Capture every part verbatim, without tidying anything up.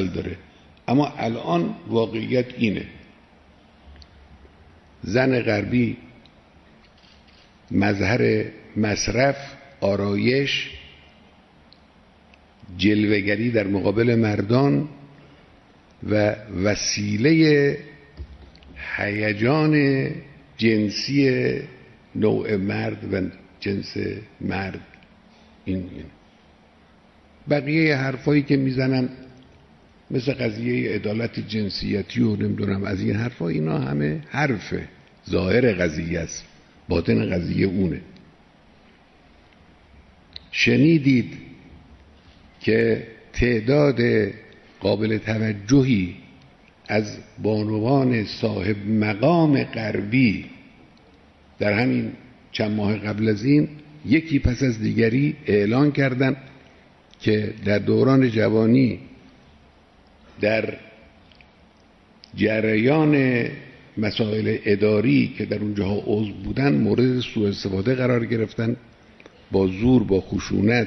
داره. اما الان واقعیت اینه، زن غربی مظهر مصرف، آرایش، جلوه‌گری در مقابل مردان و وسیله هیجان جنسی نوع مرد و جنس مرد. این این بقیه حرفایی که میزنن مثل قضیه عدالت جنسیتی و نمیدونم از این حرفا، اینا همه حرفه، ظاهر قضیه است، باطن قضیه اونه. شنیدید که تعداد قابل توجهی از بانوان صاحب مقام غربی در همین چند ماه قبل از این یکی پس از دیگری اعلان کردند که در دوران جوانی در جریان مسائل اداری که در اونجاها عضو بودن مورد سوء استفاده قرار گرفتن، با زور، با خشونت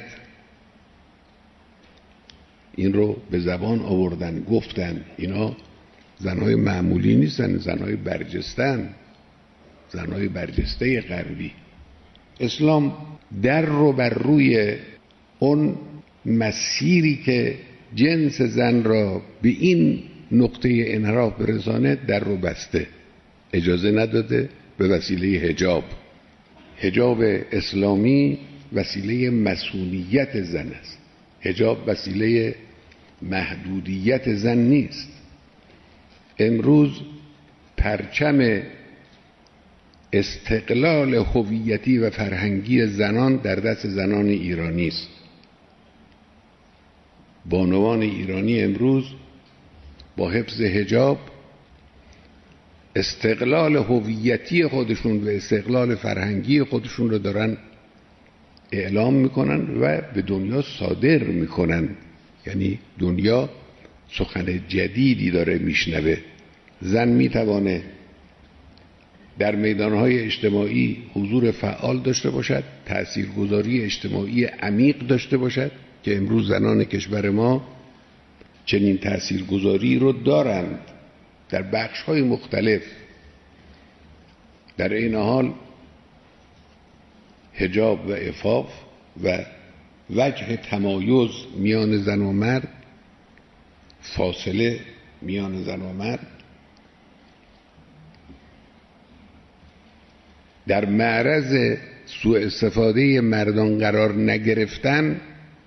این رو به زبان آوردن، گفتن اینا زنهای معمولی نیستن، زنهای برجستن، زنهای برجسته غربی. اسلام در رو بر روی اون مسیری که جنس زن را به این نقطه انحراف برسانه در رو بسته، اجازه نداده به وسیله حجاب. حجاب اسلامی وسیله مسئولیت زن است، حجاب وسیله محدودیت زن نیست. امروز پرچم استقلال هویتی و فرهنگی زنان در دست زنان ایرانی است. بانوان ایرانی امروز با حفظ حجاب استقلال هویتی خودشون و استقلال فرهنگی خودشون رو دارن اعلام میکنن و به دنیا صادر میکنن. یعنی دنیا سخن جدیدی داره میشنوه. زن میتوانه در میدانهای اجتماعی حضور فعال داشته باشد، تاثیرگذاری اجتماعی عمیق داشته باشد که امروز زنان کشور ما چنین تاثیرگذاری رو دارند در بخش‌های مختلف. در این حال حجاب و عفاف و وجه تمایز میان زن و مرد، فاصله میان زن و مرد در معرض سوء استفاده مردان قرار نگرفتن،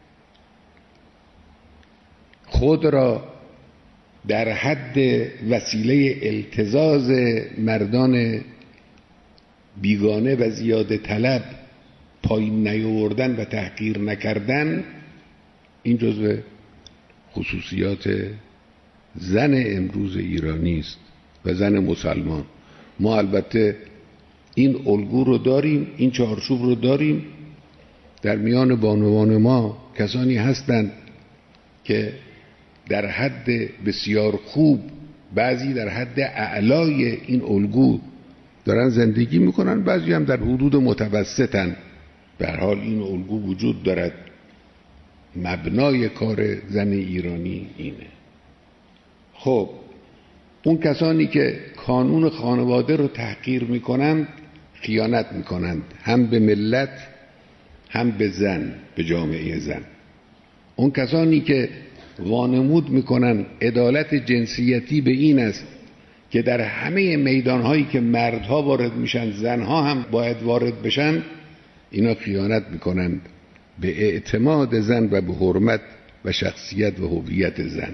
خود را در حد وسیله التزاز مردان بیگانه و زیاده طلب پایین نیاوردن و تحقیر نکردن، این جزو خصوصیات زن امروز ایرانی است و زن مسلمان. ما البته این الگو رو داریم، این چارچوب رو داریم. در میان بانوان ما کسانی هستند که در حد بسیار خوب، بعضی در حد اعلای این الگو دارن زندگی میکنن، بعضی هم در حدود متوسطن. به هر حال این الگو وجود دارد. مبنای کار زن ایرانی اینه. خب اون کسانی که کانون خانواده رو تحقیر میکنند خیانت میکنند، هم به ملت هم به زن، به جامعه زن. اون کسانی که وانمود میکنن عدالت جنسیتی به این است که در همه میدانهایی که مردها وارد میشن زنها هم باید وارد بشن، اینا خیانت میکنند به اعتماد زن و به حرمت و شخصیت و هویت زن.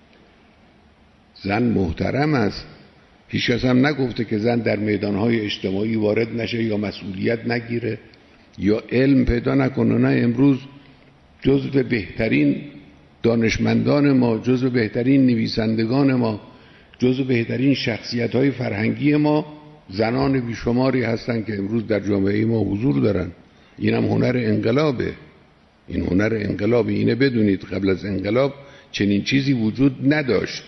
زن محترم است. هیچ کس هم نگفته که زن در میدانهای اجتماعی وارد نشه یا مسئولیت نگیره یا علم پیدا نکنه. نه، امروز جزو بهترین دانشمندان ما، جزو بهترین نویسندگان ما، جزو بهترین شخصیت‌های فرهنگی ما زنان بیشماری هستند که امروز در جامعه ما حضور دارن. اینم هنر انقلابه. این هنر انقلابه. اینه بدونید قبل از انقلاب چنین چیزی وجود نداشت.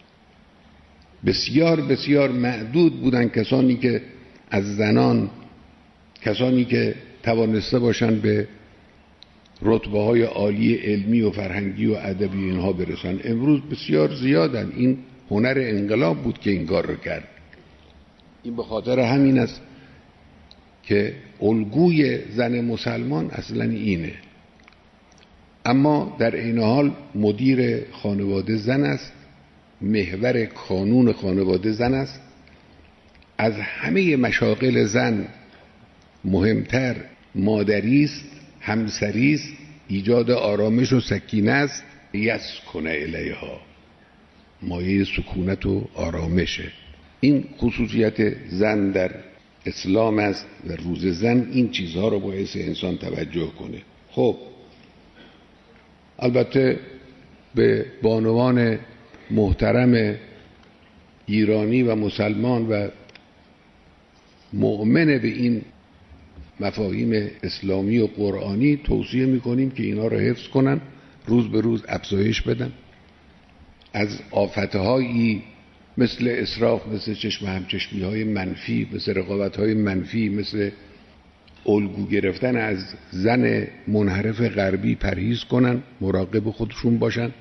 بسیار بسیار معدود بودن کسانی که از زنان، کسانی که توانسته باشن به رتبه های عالی علمی و فرهنگی و ادبی اینها برسن. امروز بسیار زیادن. این هنر انقلاب بود که این کار رو کرد. این به خاطر همین است که الگوی زن مسلمان اصلا اینه. اما در این حال مدیر خانواده زن است، محور کانون خانواده زن است. از همه مشاغل زن مهمتر مادری است، همسری است، ایجاد آرامش و سکینه است. یسکن الیها، مایه سکونت و آرامشه. این خصوصیت زن در اسلام است و روز زن این چیزها رو باعث انسان توجه کنه. خب البته به بانوان محترم ایرانی و مسلمان و مؤمن به این مفاهیم اسلامی و قرآنی توصیه میکنیم که اینا رو حفظ کنن، روز به روز افزایش بدن. از آفتهایی مثل اسراف، مثل چشم همچشمی های منفی، مثل رقابت های منفی، مثل الگو گرفتن از زن منحرف غربی پرهیز کنن، مراقب خودشون باشن.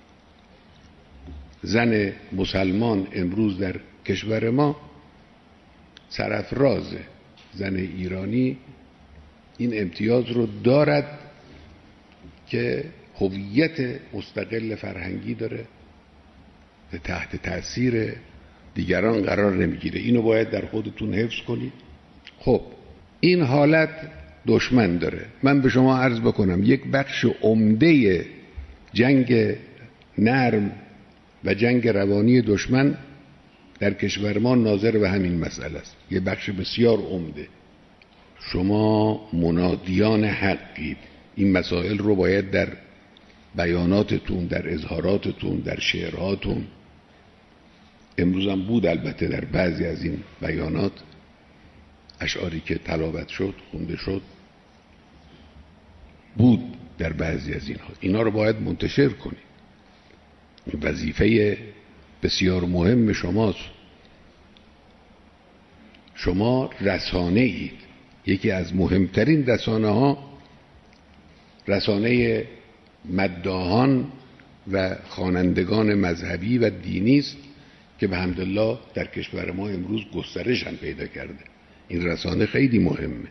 زن مسلمان امروز در کشور ما سرافرازه. زن ایرانی این امتیاز رو دارد که هویت مستقل فرهنگی داره، تحت تأثیر دیگران قرار نمیگیره. اینو باید در خودتون حفظ کنید. خب این حالت دشمن داره. من به شما عرض بکنم یک بخش عمده جنگ نرم و جنگ روانی دشمن در کشور ما ناظر به همین مسئله است. یه بخش بسیار عمده. شما منادیان حقید. این مسائل رو باید در بیاناتتون، در اظهاراتتون، در شعرهاتون، امروز هم بود البته در بعضی از این بیانات اشعاری که تلاوت شد، خونده شد، بود در بعضی از اینها. اینا رو باید منتشر کنید. وظیفه بسیار مهم شماست. شما رسانه اید. یکی از مهمترین رسانه ها رسانه مداحان و خوانندگان مذهبی و دینی است که به حمدالله در کشور ما امروز گسترش هم پیدا کرده. این رسانه خیلی مهمه.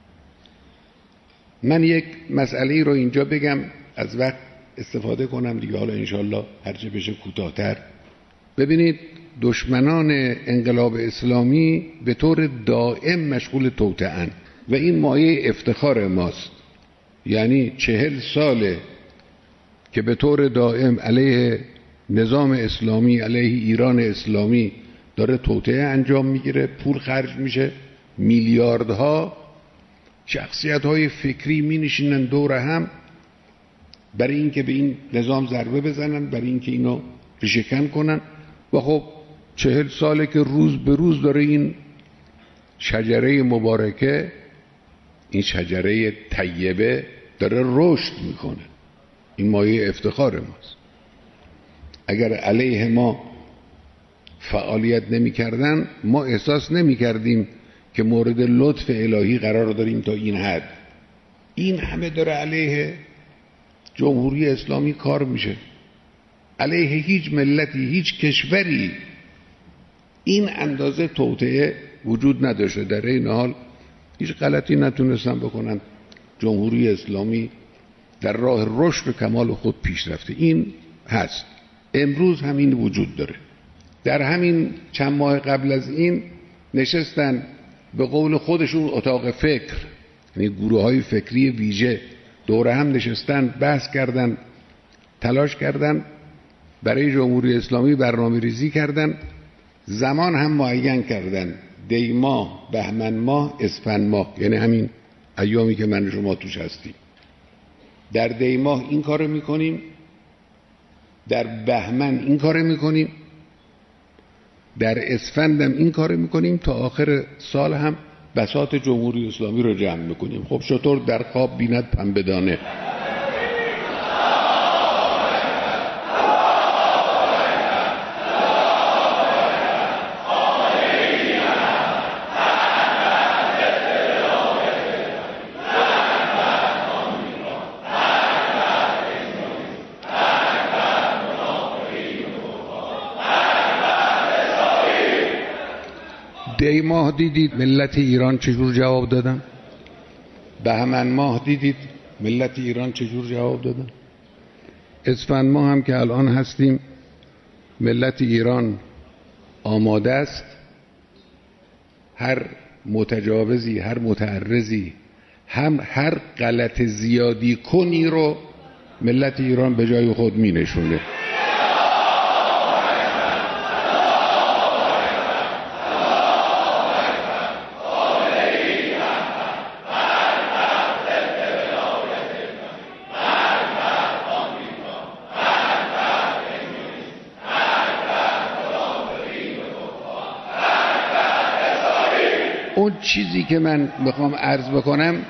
من یک مسئله رو اینجا بگم، از وقت استفاده کنم دیگه، حالا انشالله هرچه بشه کوتاه‌تر. ببینید دشمنان انقلاب اسلامی به طور دائم مشغول توطئه‌اند و این مایه افتخار ماست. یعنی چهل ساله که به طور دائم علیه نظام اسلامی، علیه ایران اسلامی داره توطئه انجام میگیره، پول خرج میشه، میلیاردها شخصیت‌های فکری می نشینن دور هم برای اینکه به این نظام ضربه بزنن، برای اینکه اینو ریشه‌کن کنن. و خب چهل ساله که روز به روز داره این شجره مبارکه، این شجره طیبه داره رشد میکنه. این مایه افتخار ماست. اگر علیه ما فعالیت نمی کردن ما احساس نمی کردیم که مورد لطف الهی قرار داریم تا این حد. این همه داره علیه جمهوری اسلامی کار میشه، علیه هیچ ملتی، هیچ کشوری این اندازه توطئه وجود نداشته. در این حال هیچ غلطی نتونستن بکنن. جمهوری اسلامی در راه رشد و کمال خود پیش رفته. این هست، امروز همین وجود داره. در همین چند ماه قبل از این نشستن به قول خودشون اتاق فکر، یعنی گروه های فکری ویژه دور هم نشستن، بحث کردن، تلاش کردن، برای جمهوری اسلامی برنامه ریزی کردن، زمان هم معین کردن، دی ماه، بهمن ماه، اسفند ماه، یعنی همین ایامی که من شما توش هستیم. در دی ماه این کارو میکنیم، در بهمن این کارو میکنیم، در اسفند هم این کارو میکنیم، تا آخر سال هم بساط جمهوری اسلامی رو جمع میکنیم. خب شطور در خواب بیند پنبه دانه. دی ماه دیدید ملت ایران چجور جواب دادن؟ بهمن ماه دیدید ملت ایران چجور جواب دادن؟ اسفند ماه هم که الان هستیم ملت ایران آماده است. هر متجاوزی، هر متعرضی، هم هر غلط زیادی کنی رو ملت ایران به جای خود می نشونه. اون چیزی که من میخوام عرض بکنم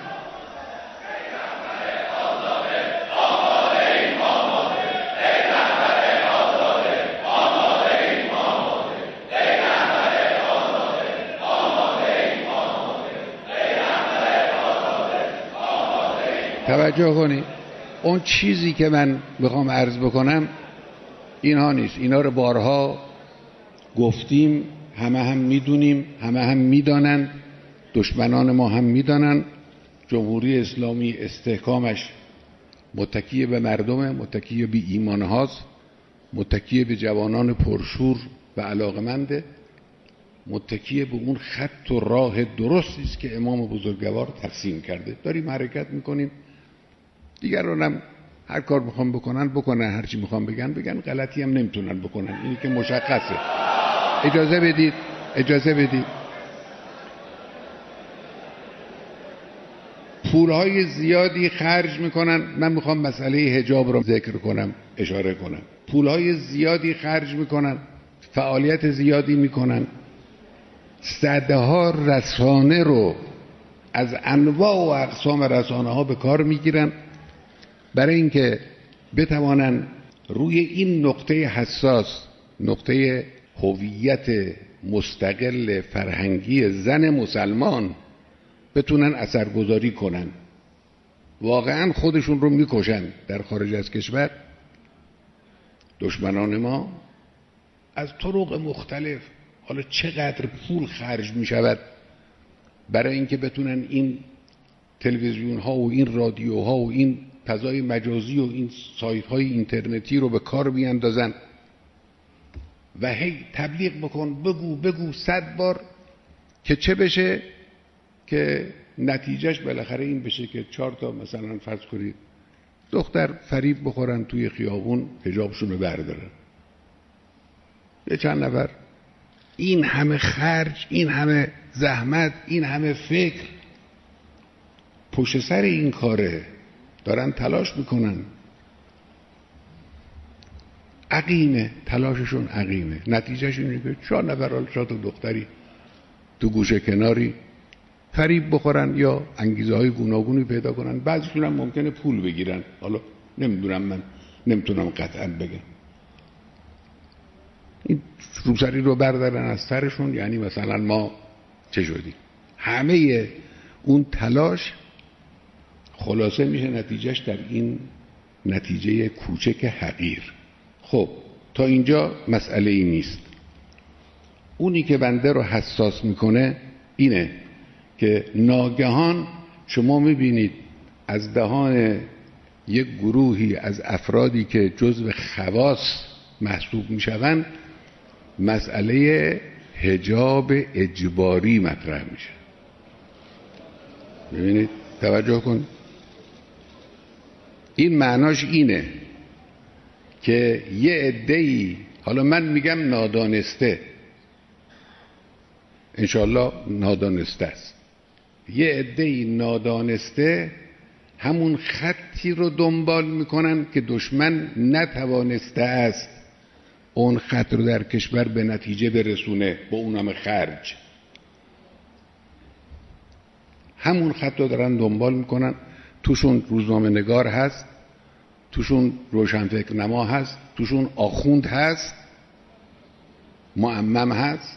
توجه کنید، اون چیزی که من میخوام عرض بکنم اینها نیست. اینا رو بارها گفتیم، همه هم میدونیم، همه هم میدانن، دشمنان ما هم میدانن. جمهوری اسلامی استحکامش متکی به مردم، متکی به ایمان هاست، متکی به جوانان پرشور و علاقمنده، متکی به اون خط و راه درستی است که امام بزرگوار ترسیم کرده. داریم حرکت میکنیم. دیگرانم هر کار میخوام بکنن بکنن، هر چی میخوام بگن بگن، غلطی هم نمیتونن بکنن، اینی که مشخصه. اجازه بدید اجازه بدید پولهای زیادی خرج میکنن. من میخوام مسئله حجاب رو ذکر کنم، اشاره کنم. پولهای زیادی خرج میکنن، فعالیت زیادی میکنن، صدها رسانه رو از انواع و اقسام رسانه ها به کار میگیرن برای اینکه بتوانن روی این نقطه حساس، نقطه هویت مستقل فرهنگی زن مسلمان، بتونن اثرگذاری کنن. واقعا خودشون رو میکشن در خارج از کشور. دشمنان ما از طرق مختلف، حالا چقدر پول خرج میشود برای اینکه بتونن این تلویزیون ها و این رادیو ها و این فضای مجازی و این سایت های اینترنتی رو به کار بیاندازن و هی تبلیغ بکن، بگو بگو صد بار که چه بشه؟ که نتیجهش بالاخره این بشه که چهار تا مثلا فرض کنید دختر فریب بخورن توی خیابون، حجابشون رو بردارن. یه چند نفر. این همه خرج، این همه زحمت، این همه فکر پشت سر این کاره، دارن تلاش میکنن. عقیمه، تلاششون عقیمه. نتیجهشون اینه که چهار نفر چهار تا دختری تو گوشه کناری فریب بخورن یا انگیزه های گوناگونی پیدا کنن. بعضیشون هم ممکنه پول بگیرن. حالا نمیدونم، من نمیتونم قطعا بگم. این روسری رو بردارن از سرشون، یعنی مثلا ما چه شدیم؟ همه اون تلاش خلاصه میشه نتیجهش در این نتیجه کوچک حقیر. خب تا اینجا مسئله ای نیست. اونی که بنده رو حساس میکنه اینه که ناگهان شما میبینید از دهان یک گروهی از افرادی که جزو خواص محسوب میشوند مسئله حجاب اجباری مطرح میشه. ببینید، توجه کن. این معناش اینه که یه عده‌ای، حالا من میگم نادانسته، انشالله نادانسته است، یه عده‌ای نادانسته همون خطی رو دنبال میکنن که دشمن نتوانسته است اون خط رو در کشور به نتیجه برسونه، با اونم خرج. همون خط رو دارن دنبال میکنن. توشون روزنامه نگار هست، توشون روشنفکر نما هست، توشون آخوند هست، معمم هست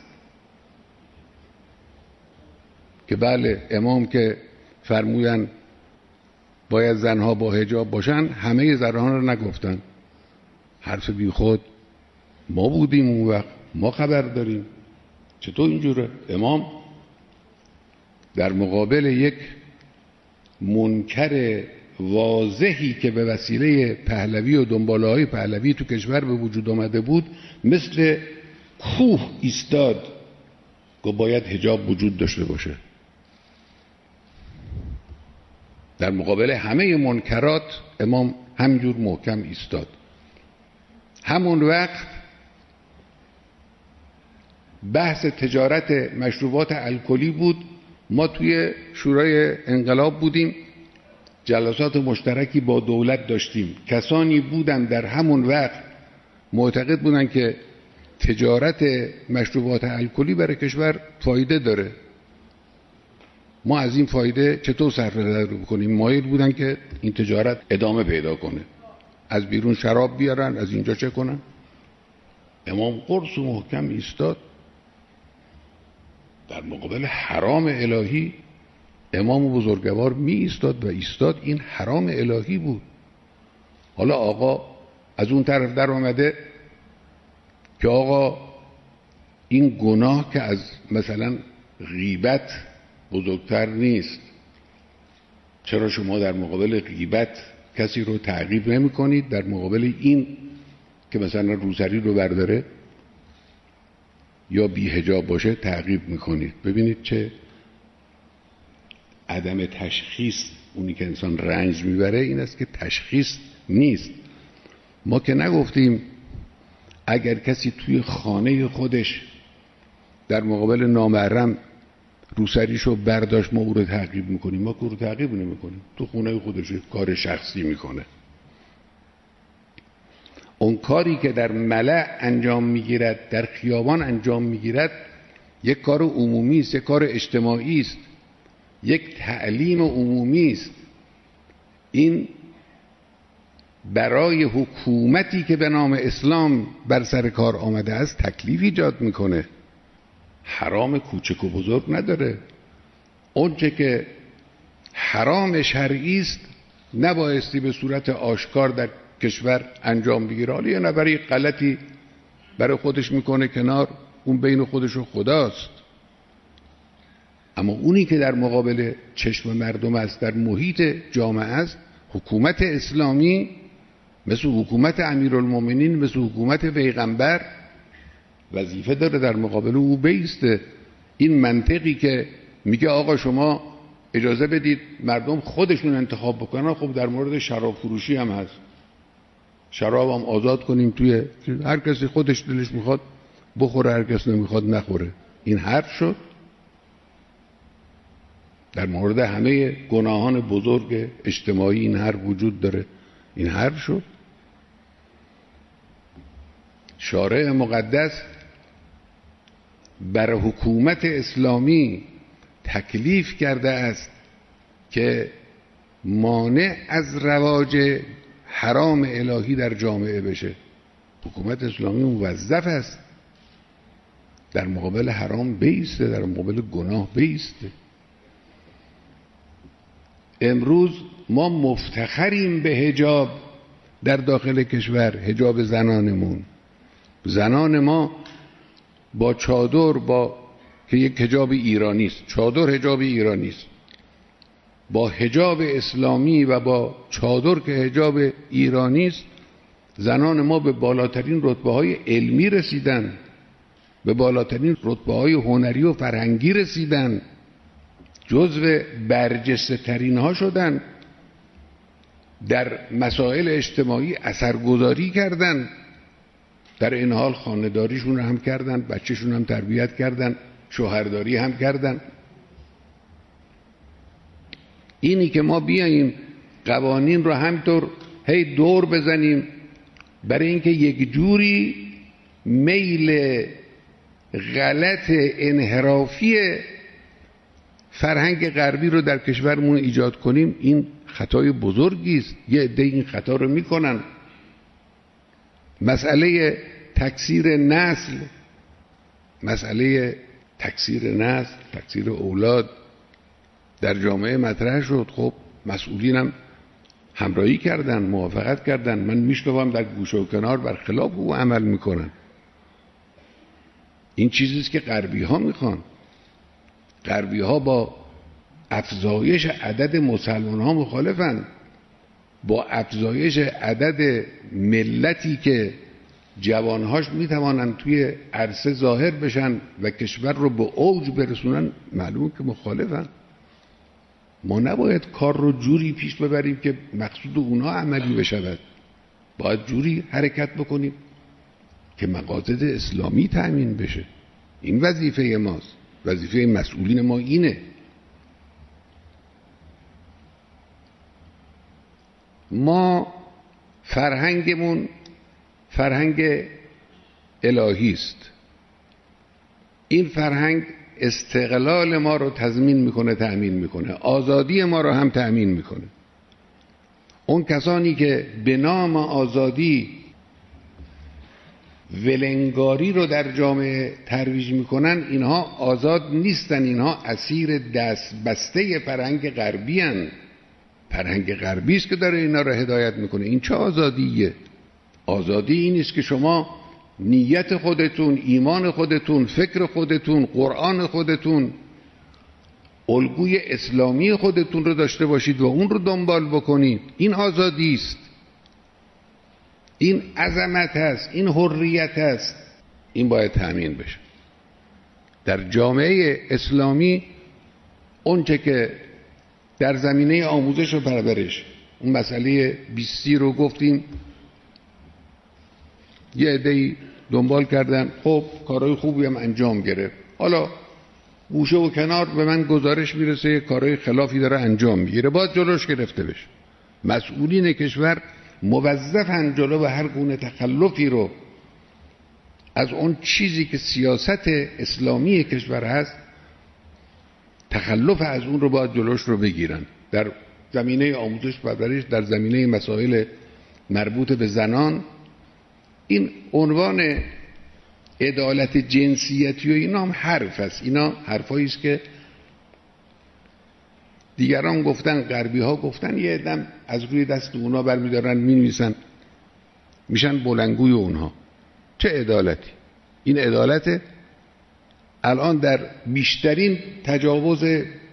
که بله امام که فرمودن باید زنها با حجاب باشن، همه زنها رو نگفتن. حرف بی خود. ما بودیم اون وقت، ما خبر داریم. چطور اینجوره؟ امام در مقابل یک منکر واضحی که به وسیله پهلوی و دنباله‌های پهلوی تو کشور به وجود آمده بود مثل کوه ایستاد که باید حجاب وجود داشته باشه. در مقابل همه منکرات امام همجور محکم ایستاد. همون وقت بحث تجارت مشروبات الکلی بود. ما توی شورای انقلاب بودیم، جلسات مشترکی با دولت داشتیم. کسانی بودن در همون وقت معتقد بودن که تجارت مشروبات الکلی برای کشور فایده داره. ما از این فایده چطور صرف نظر بکنیم؟ مایل بودن که این تجارت ادامه پیدا کنه، از بیرون شراب بیارن، از اینجا چه کنن. امام قرص و محکم ایستاد در مقابل حرام الهی. امام بزرگوار می ایستاد و ایستاد. این حرام الهی بود. حالا آقا از اون طرف در آمده که آقا این گناه که از مثلا غیبت بزرگتر نیست، چرا شما در مقابل غیبت کسی رو تعقیب نمی کنید؟ در مقابل این که مثلا روسری رو برداره یا بی حجاب باشه تعقیب میکنید. ببینید چه عدم تشخیص. اونی که انسان رنج میبره این است که تشخیص نیست. ما که نگفتیم اگر کسی توی خانه خودش در مقابل نامحرم روسریشو برداشت ما او رو تعقیب میکنیم. ما که او رو تعقیب نمیکنیم، تو خونه خودش کار شخصی میکنه. اون کاری که در ملأ انجام میگیرد، در خیابان انجام میگیرد، یک کار عمومی است، یک کار اجتماعی است، یک تعلیم عمومی است. این برای حکومتی که به نام اسلام بر سر کار آمده است تکلیف ایجاد میکنه. حرام کوچک و بزرگ نداره. اونچه که حرام شرعی است نبایستی به صورت آشکار در کشور انجام بگیره. حالا یه نفری غلطی برای خودش میکنه کنار، اون بین خودش و خداست. اما اونی که در مقابل چشم مردم است، در محیط جامعه است، حکومت اسلامی مثل حکومت امیرالمومنین، مثل حکومت پیغمبر وظیفه داره در مقابل او بیسته. این منطقی که میگه آقا شما اجازه بدید مردم خودشون انتخاب بکنن، خب در مورد شراب فروشی هم هست. شراب هم آزاد کنیم، توی هر کسی خودش دلش میخواد بخوره، هر کس نمیخواد نخوره. این حرف شد. در مورد همه گناهان بزرگ اجتماعی این حرف وجود داره. این حرف شد. شارع مقدس بر حکومت اسلامی تکلیف کرده است که مانع از رواج حرام الهی در جامعه بشه. حکومت اسلامی موظف است در مقابل حرام بیسته، در مقابل گناه بیسته. امروز ما مفتخریم به حجاب در داخل کشور، حجاب زنانمون. زنان ما با چادر، با که یک حجاب ایرانی است، چادر حجاب ایرانی است، با حجاب اسلامی و با چادر که حجاب ایرانی است، زنان ما به بالاترین رتبه‌های علمی رسیدن، به بالاترین رتبه‌های هنری و فرهنگی رسیدن، جزو برجسته ترین ها شدن، در مسائل اجتماعی اثرگذاری کردن. در این حال خانه‌داریشون هم کردن، بچه‌شون هم تربیت کردن، شوهرداری هم کردن. اینی که ما بیاییم قوانین رو همطور هی دور بزنیم برای اینکه یک جوری میل غلط انحرافی فرهنگ غربی رو در کشورمون ایجاد کنیم، این خطای بزرگی است. یه عده این خطا رو میکنن. مسئله تکثیر نسل، مسئله تکثیر نسل، تکثیر اولاد در جامعه مطرح شد. خب مسئولینم همراهی کردن، موافقت کردن. من میشنوم در گوشه و کنار برخلاف او عمل میکنن. این چیزیست که غربی ها میخوان. غربی ها با افزایش عدد مسلمان ها مخالفن، با افزایش عدد ملتی که جوانهاش میتوانن توی عرصه ظاهر بشن و کشور رو به اوج برسونن، معلومه که مخالفن. ما نباید کار رو جوری پیش ببریم که مقصود اونا عملی بشود، باید جوری حرکت بکنیم که مقاصد اسلامی تأمین بشه. این وظیفه ماست، وظیفه مسئولین ما اینه. ما فرهنگمون فرهنگ الهی است. این فرهنگ استقلال ما رو تضمین میکنه، تأمین میکنه، آزادی ما رو هم تأمین میکنه. اون کسانی که به نام آزادی ولنگاری رو در جامعه ترویج میکنن، اینها آزاد نیستن، اینها اسیر دست بسته فرهنگ غربی هن. فرهنگ غربی است که داره اینا رو هدایت میکنه. این چه آزادیه؟ آزادی این است که شما نیت خودتون، ایمان خودتون، فکر خودتون، قرآن خودتون، الگوی اسلامی خودتون رو داشته باشید و اون رو دنبال بکنید. این آزادی است، این عظمت هست، این حریت هست. این باید تأمین بشه. در جامعه اسلامی اونچه که در زمینه آموزش و پرورش، اون مسئله بیستی رو گفتیم، یه عده‌ای دنبال کردن، خب کارهای خوبی هم انجام گرفت، حالا گوشه و کنار به من گزارش میرسه کارهای خلافی داره انجام میگیره، باید جلوش گرفته بشه. مسئولین کشور موظفن جلو به هر گونه تخلفی رو از اون چیزی که سیاست اسلامی کشور هست، تخلف از اون رو باید جلوش رو بگیرن. در زمینه آموزش و پرورش، در زمینه مسائل مربوط به زنان، این عنوان عدالت جنسیتی و اینا هم حرف است. اینا حرفایی است که دیگران گفتن، غربی ها گفتن، یه عدم از روی دست اونا برمیدارن مینویسن، میشن بلندگوی اونها. چه عدالتی؟ این عدالت الان در بیشترین تجاوز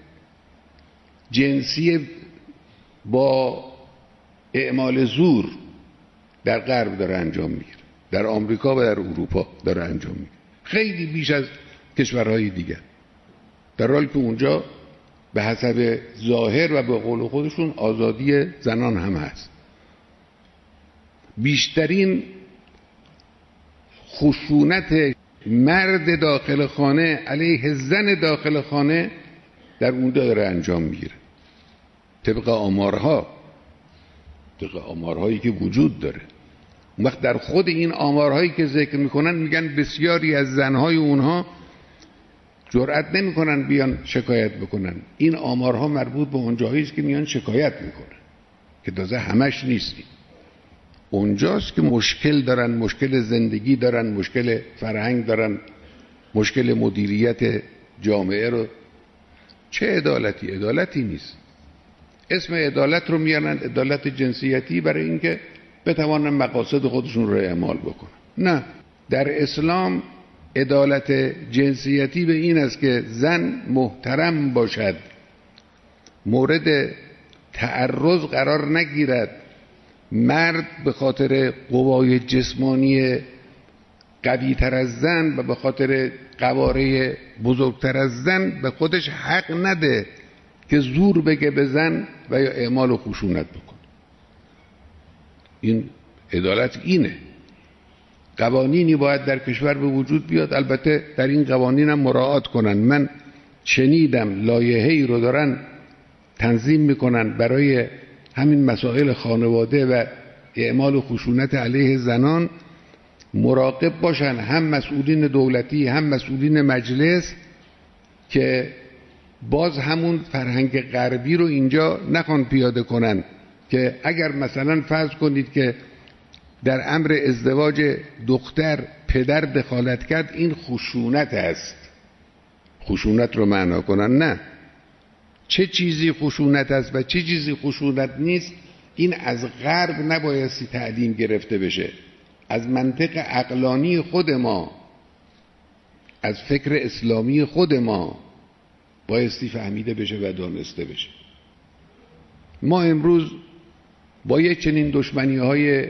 جنسی با اعمال زور در غرب داره انجام میگیره، در آمریکا و در اروپا داره انجام میگیره، خیلی بیش از کشورهای دیگر، در حالی که اونجا به حسب ظاهر و به قول خودشون آزادی زنان هم هست. بیشترین خشونت مرد داخل خانه علیه زن داخل خانه در اونجا داره انجام میگیره، طبق آمارها، طبق آمارهایی که وجود داره. اون وقت در خود این آمارهایی که ذکر میکنن میگن بسیاری از زنهای اونها جرئت نمیکنن بیان شکایت بکنن. این آمارها مربوط به اون جایی است که میان شکایت میکنن، که تازه همش نیستی. اونجاست که مشکل دارن، مشکل زندگی دارن، مشکل فرهنگ دارن، مشکل مدیریت جامعه رو. چه عدالتی؟ عدالتی نیست. اسم عدالت رو میارن عدالت جنسیتی برای اینکه بتوانن مقاصد خودشون رو اعمال بکنن. نه، در اسلام عدالت جنسیتی به این است که زن محترم باشد، مورد تعرض قرار نگیرد، مرد به خاطر قوای جسمانی قوی تر از زن و به خاطر قواره بزرگتر از زن به خودش حق نده که زور بگه به زن و یا اعمال و خشونت بکن. این عدالت اینه. قوانینی باید در کشور به وجود بیاد، البته در این قوانین هم مراعات کنن. من شنیدم لایحه‌ای رو دارن تنظیم میکنن برای همین مسائل خانواده و اعمال و خشونت علیه زنان. مراقب باشن هم مسئولین دولتی هم مسئولین مجلس که باز همون فرهنگ غربی رو اینجا نخوان پیاده کنن، که اگر مثلا فرض کنید که در امر ازدواج دختر پدر دخالت کرد، این خشونت است. خشونت رو معنا کنن. نه، چه چیزی خشونت است و چه چیزی خشونت نیست، این از غرب نبایستی تعلیم گرفته بشه، از منطق عقلانی خود ما. از فکر اسلامی خود ما بایستی فهمیده بشه و دانسته بشه. ما امروز با یک چنین دشمنی های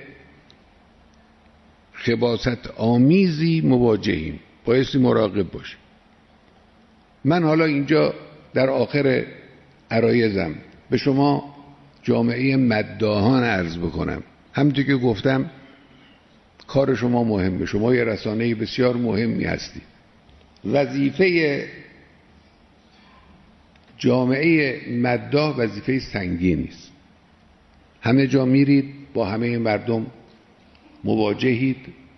خباثت آمیزی مواجهیم، بایستی مراقب باشیم. من حالا اینجا در آخر عرایزم به شما جامعه مداحان عرض بکنم. همونطور که گفتم کار شما مهمه، شما یه رسانه بسیار مهمی هستی. وظیفه جامعه مداح وظیفه سنگینی است. همه جا میرید، با همه مردم مواجهید،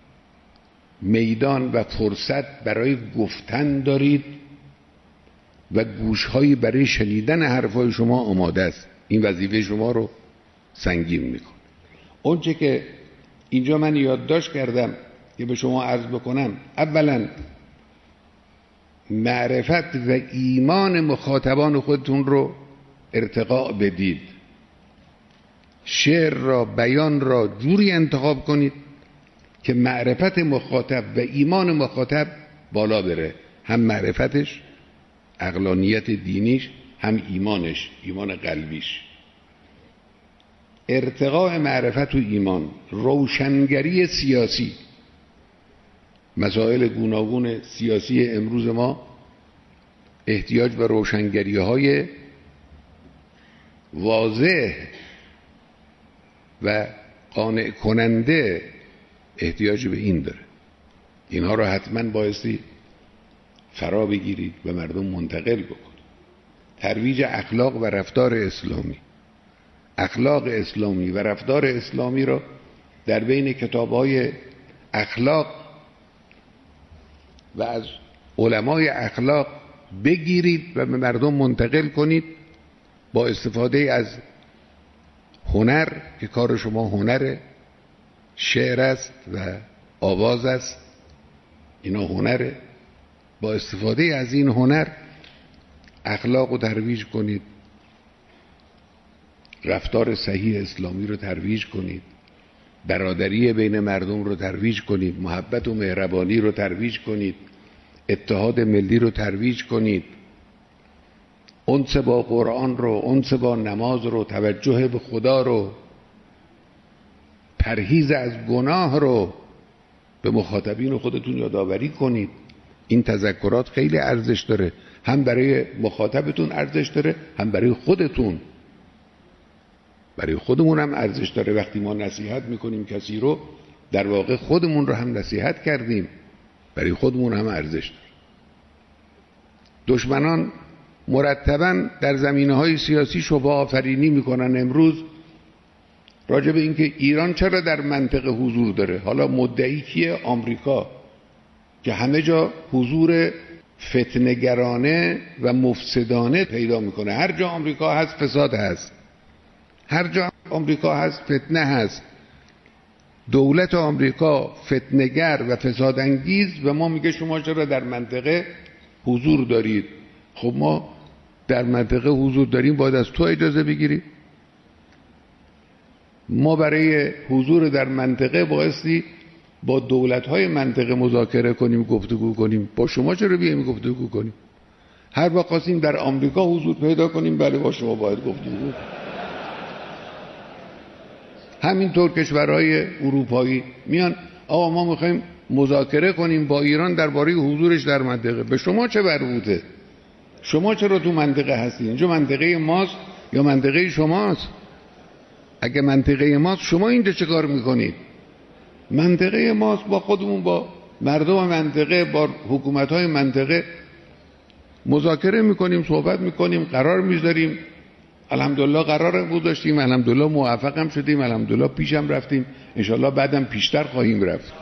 میدان و فرصت برای گفتن دارید و گوشهایی برای شنیدن حرفهای شما آماده است. این وظیفه شما رو سنگین میکنه. اونچه که اینجا من یادداشت کردم که به شما عرض بکنم، اولا معرفت و ایمان مخاطبان خودتون رو ارتقا بدید. شعر را، بیان را جوری انتخاب کنید که معرفت مخاطب و ایمان مخاطب بالا بره، هم معرفتش، عقلانیت دینیش، هم ایمانش، ایمان قلبیش. ارتقاء معرفت و ایمان، روشنگری سیاسی. مسائل گوناگون سیاسی امروز ما احتیاج به روشنگری های واضح و قانع کننده احتیاج به این داره. اینها رو حتما بایستی فرا بگیرید و مردم منتقل بکنید. ترویج اخلاق و رفتار اسلامی. اخلاق اسلامی و رفتار اسلامی را در بین کتاب‌های اخلاق و از علمای اخلاق بگیرید و به مردم منتقل کنید با استفاده از هنر که کار شما هنره، شعر است و آواز است، اینا هنره. با استفاده از این هنر اخلاق رو ترویج کنید، رفتار صحیح اسلامی رو ترویج کنید، برادری بین مردم رو ترویج کنید، محبت و مهربانی رو ترویج کنید، اتحاد ملی رو ترویج کنید، انس با قرآن رو، انس با نماز رو، توجه به خدا رو، پرهیز از گناه رو به مخاطبین خودتون یادآوری کنید. این تذکرات خیلی ارزش داره، هم برای مخاطبتون ارزش داره، هم برای خودتون. برای خودمون هم ارزش داره. وقتی ما نصیحت میکنیم کسی رو، در واقع خودمون رو هم نصیحت کردیم، برای خودمون هم ارزش داره. دشمنان مرتباً در زمینه‌های سیاسی شبهه آفرینی میکنن امروز راجع به اینکه ایران چرا در منطقه حضور داره. حالا مدعی کیه؟ آمریکا، که همه جا حضور فتنه‌گرانه و مفسدانه پیدا میکنه. هر جا آمریکا هست فساد هست، هر جا آمریکا هست فتنه هست. دولت آمریکا فتنه‌گر و فسادانگیز و ما میگه شما چرا در منطقه حضور دارید. خب ما در منطقه حضور داریم، باید از تو اجازه بگیریم. ما برای حضور در منطقه بایستی با دولت‌های منطقه مذاکره کنیم، گفتگو کنیم. با شما چرا بیایم گفتگو کنیم؟ هر وقت خواستیم در آمریکا حضور پیدا کنیم، بله با شما باید گفتگو. همینطور کشورهای اروپایی میان آقا ما میخوایم مذاکره کنیم با ایران درباره حضورش در منطقه. به شما چه مربوطه؟ شما چرا تو منطقه هستید؟ اینجا منطقه ماست یا منطقه شماست؟ اگه منطقه ماست شما اینجا چه کار میکنید؟ منطقه ماست، با خودمون، با مردم منطقه، با حکومت‌های منطقه مذاکره میکنیم، صحبت میکنیم، قرار میذاریم. الحمدلله قرار گذاشتیم، الحمدلله موفقم شدیم، الحمدلله پیشم رفتیم، انشالله بعدم پیشتر خواهیم رفت.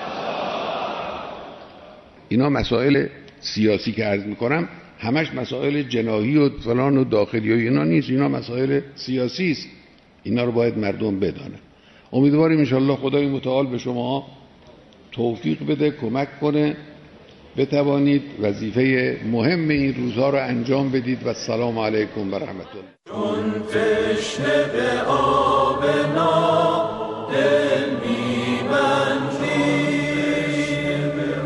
اینا مسائل سیاسی که عرض میکنم همش مسائل جناحی و فلان و داخلی و اینا نیست، اینا مسائل سیاسی است. اینا رو باید مردم بدانن. امیدواریم انشالله خدای متعال به شما توفیق بده، کمک کنه، بتوانید وظیفه مهم این روزها رو انجام بدید. و السلام علیکم و رحمت الله.